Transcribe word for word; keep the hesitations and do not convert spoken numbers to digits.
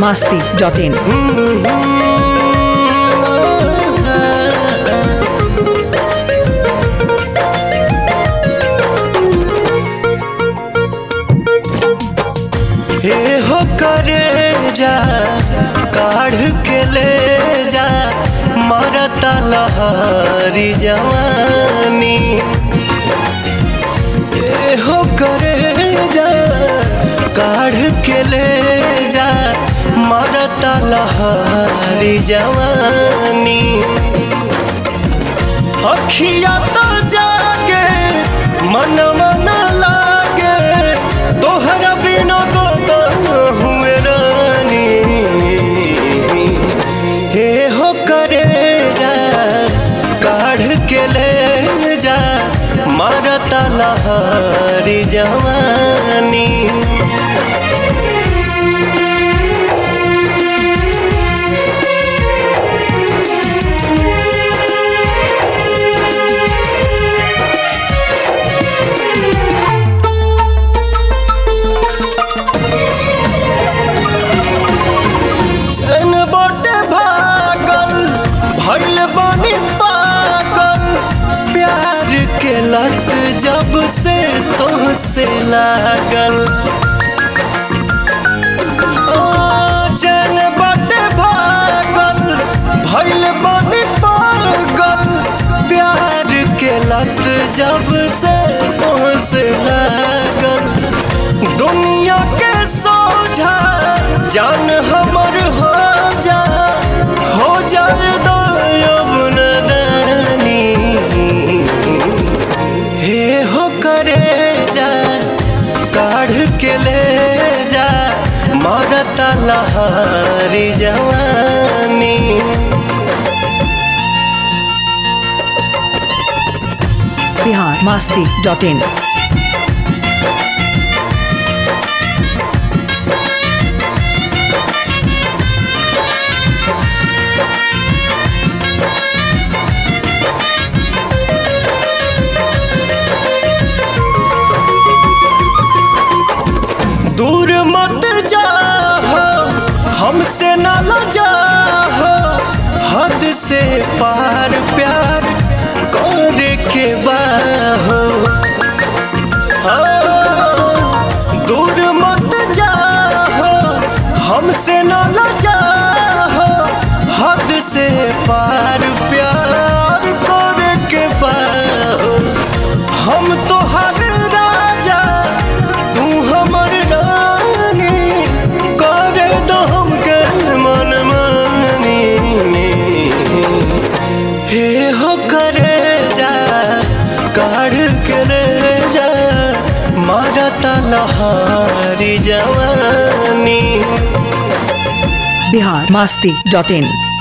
masti dot in. हे हो करे जा काढ़ के ले जा मरता लहरी जवानी। हे हो करे जा काढ़ के ले जा मरता लहरी जवानी। अखिया तो जागे मन मन लागे तोहरा बिना तो हुए रानी। हे हो करे जा काढ़ के ले जा मरता लहरी जवानी। भइल बानी पागल प्यार के लत जब से तुमसे लागल। जन बटे भागल भइल बानी पागल प्यार के लत जब से तुमसे लागल। दुनिया के सोझा जान हमर हो जा हो जाए दो काढ़ के ले जा मरता लहरी जवानी। Bihar masti dot in. दूर मत जाओ हमसे न लजा हद से पार प्यार करे के बाहो। दूर मत जाओ हमसे न लजा हद से पार प्यार करे के बाहो। हम तो हर राजा तू हमर रानी करे दो हमके मन मानी। हे हो करे जा काढ़ के ले जा मरता लहरी जवानी। Bihar masti dot in.